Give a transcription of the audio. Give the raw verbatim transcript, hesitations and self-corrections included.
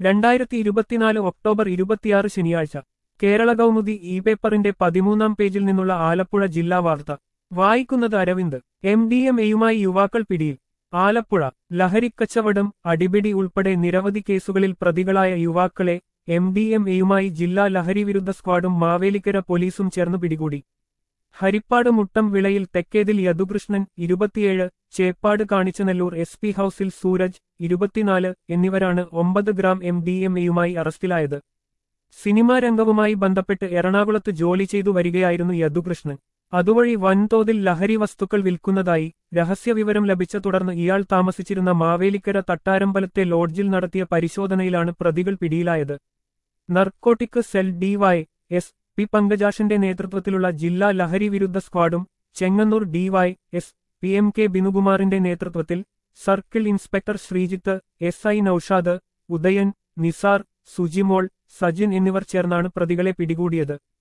രണ്ടായിരത്തി ഇരുപത്തിനാല് ഒക്ടോബർ ഇരുപത്തിയാറ് ശനിയാഴ്ച കേരള കൗമുദി ഇ പേപ്പറിന്റെ പതിമൂന്നാം പേജിൽ നിന്നുള്ള ആലപ്പുഴ ജില്ലാ വാർത്ത വായിക്കുന്നത് അരവിന്ദ്. എം ഡി എം എയുമായി യുവാക്കൾ പിടിയിൽ. ആലപ്പുഴ. ലഹരിക്കച്ചവടം, അടിപിടി ഉൾപ്പെടെ നിരവധി കേസുകളിൽ പ്രതികളായ യുവാക്കളെ എം ഡി എം എയുമായി ജില്ലാ ലഹരിവിരുദ്ധ സ്ക്വാഡും മാവേലിക്കര പോലീസും ചേർന്ന് പിടികൂടി. ഹരിപ്പാട് മുട്ടം വിളയിൽ തെക്കേതിൽ യദുകൃഷ്ണൻ ഇരുപത്തിയേഴ്, ചേപ്പാട് കാണിച്ചനെല്ലൂർ എസ് പി ഹൌസിൽ സൂരജ് ഇരുപത്തിനാല് എന്നിവരാണ് ഒമ്പത് ഗ്രാം എം ഡി എം എയുമായി അറസ്റ്റിലായത്. സിനിമാ രംഗവുമായി ബന്ധപ്പെട്ട് എറണാകുളത്ത് ജോലി ചെയ്തു വരികയായിരുന്നു യദുകൃഷ്ണൻ. അതുവഴി വൻതോതിൽ ലഹരി വസ്തുക്കൾ വിൽക്കുന്നതായി രഹസ്യവിവരം ലഭിച്ച തുടർന്ന് ഇയാൾ താമസിച്ചിരുന്ന മാവേലിക്കര തട്ടാരമ്പലത്തെ ലോഡ്ജിൽ നടത്തിയ പരിശോധനയിലാണ് പ്രതികൾ പിടിയിലായത്. Narcotic cell DY S P പങ്കജാഷിന്റെ നേതൃത്വത്തിലുള്ള ജില്ലാ ലഹരി വിരുദ്ധ സ്ക്വാഡും Chengannur DY S P M K ബിനുകുമാറിന്റെ നേതൃത്വത്തിൽ circle inspector Sreejith, S I Noushad, Udayan, Nisar, Sujimol, Sajin എന്നിവർ ചേർന്നാണ് പ്രതികളെ പിടികൂടിയത്.